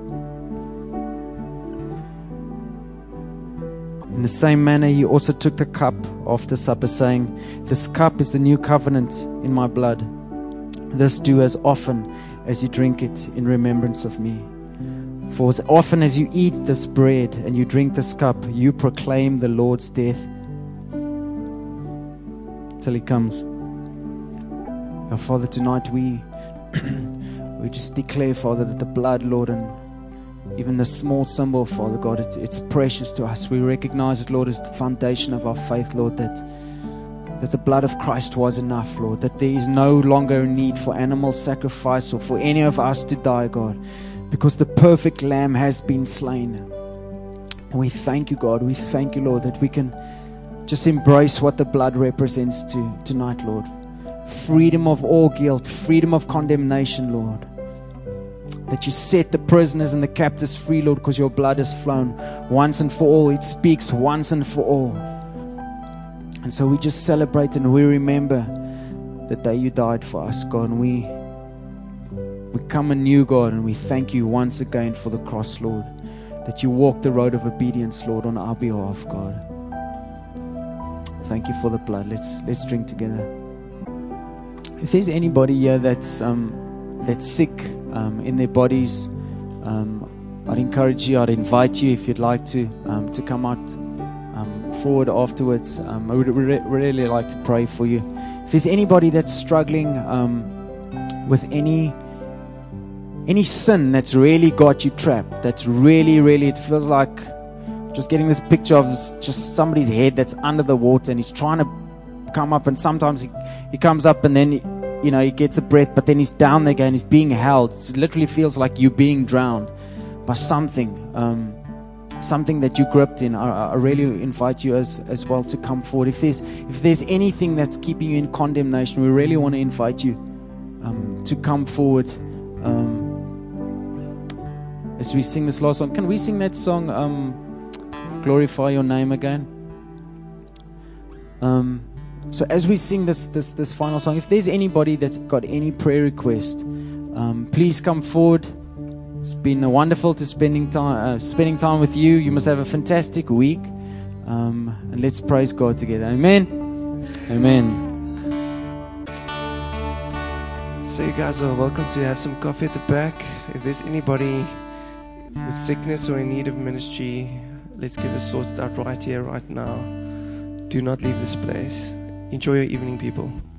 In the same manner, he also took the cup after supper, saying, "This cup is the new covenant in my blood. This do as often as you drink it in remembrance of me. For as often as you eat this bread and you drink this cup, you proclaim the Lord's death till he comes." Our Father, tonight we we just declare, Father, that the blood, Lord, and even the small symbol, Father God, it, it's precious to us. We recognize it, Lord, as the foundation of our faith, Lord, that that the blood of Christ was enough, Lord, that there is no longer a need for animal sacrifice or for any of us to die, God, because the perfect Lamb has been slain. And we thank you, God. We thank you, Lord, that we can just embrace what the blood represents to tonight, Lord. Freedom of all guilt, freedom of condemnation, Lord. That you set the prisoners and the captives free, Lord, because your blood has flown once and for all. It speaks once and for all. And so we just celebrate and we remember the day you died for us, God. And we, we come anew, God, and we thank you once again for the cross, Lord. That you walk the road of obedience, Lord, on our behalf, God. Thank you for the blood. Let's let's drink together. If there's anybody here that's um, that's sick um, in their bodies, um, I'd encourage you, I'd invite you, if you'd like to, um, to come out um, forward afterwards. Um, I would re- really like to pray for you. If there's anybody that's struggling um, with any any sin that's really got you trapped, that's really, really, it feels like just getting this picture of this, just somebody's head that's under the water and he's trying to come up, and sometimes he, he comes up and then, you know, he gets a breath, but then he's down there again, he's being held. It literally feels like you're being drowned by something, um, something that you gripped in. I, I really invite you as, as well to come forward. If there's, if there's anything that's keeping you in condemnation, we really want to invite you um, to come forward. Um, as we sing this last song, can we sing that song, um, Glorify Your Name again? Um, so as we sing this, this, this final song, if there's anybody that's got any prayer request, um, please come forward. It's been wonderful to spending time, uh, spending time with you. You must have a fantastic week. Um, and let's praise God together. Amen. Amen. So you guys are welcome to have some coffee at the back. If there's anybody with sickness or in need of ministry, let's get this sorted out right here, right now. Do not leave this place. Enjoy your evening, people.